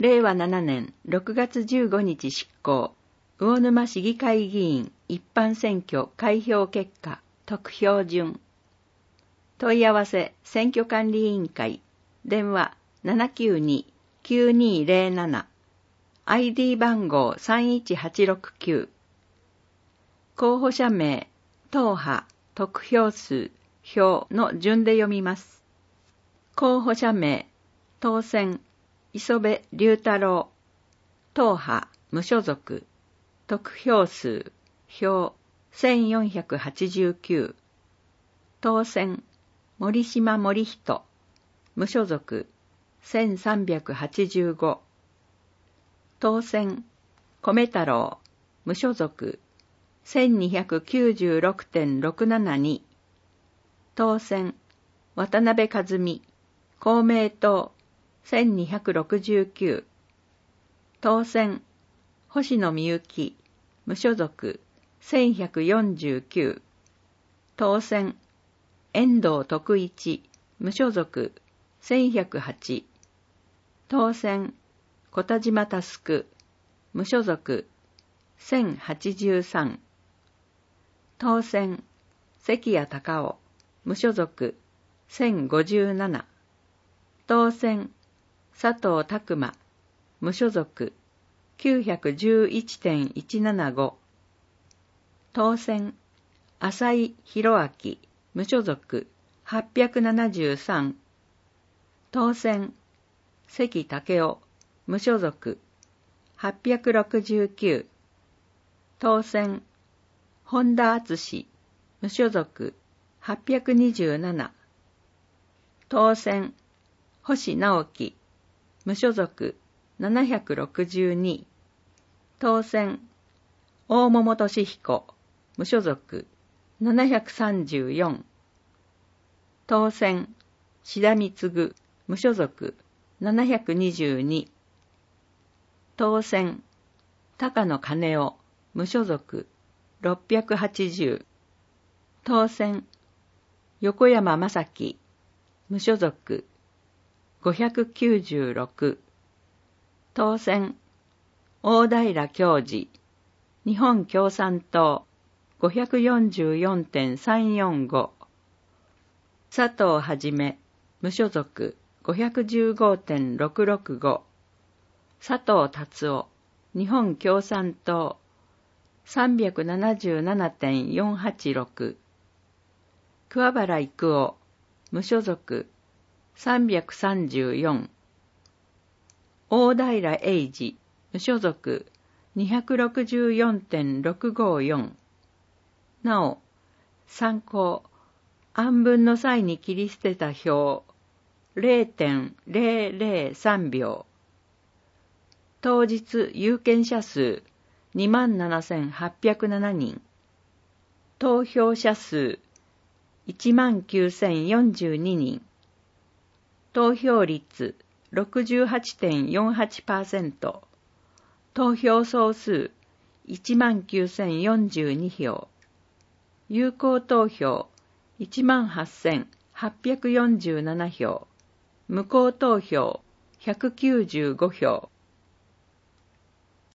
令和7年6月15日執行、魚沼市議会議員一般選挙開票結果、得票順。問い合わせ選挙管理委員会、電話 792-9207、ID 番号31869。候補者名、党派、得票数、票の順で読みます。候補者名、当選、磯部龍太郎。党派、無所属。得票数、票、1489。当選、森島森人。無所属、1385。当選、米太郎。無所属、1296.672。当選、渡辺和美。公明党。1269。当選、星野美幸。無所属。1149。当選、遠藤徳一。無所属。1108。当選、小田島佑。無所属。1083。当選、関谷隆夫。無所属。1057。当選、佐藤拓馬。無所属。911.175。当選、浅井宏明。無所属。873。当選、関武夫。無所属。869。当選、本田敦。無所属。827。当選、星直樹。無所属。762。当選、大桃俊彦。無所属。734。当選、志田貢。無所属。722。当選、高野兼夫。無所属。680。当選、横山正樹。無所属。596。当選、大平教授。日本共産党。544.345。佐藤はじめ。無所属。515.665。佐藤達夫。日本共産党。377.486。桑原郁夫。無所属。334。大平英二。無所属。264.654。なお、参考。案分の際に切り捨てた票。0.003 秒。当日有権者数。27,807 人。投票者数。19,042 人。投票率 68.48%。投票総数 19,042 票。有効投票 18,847 票。無効投票195票。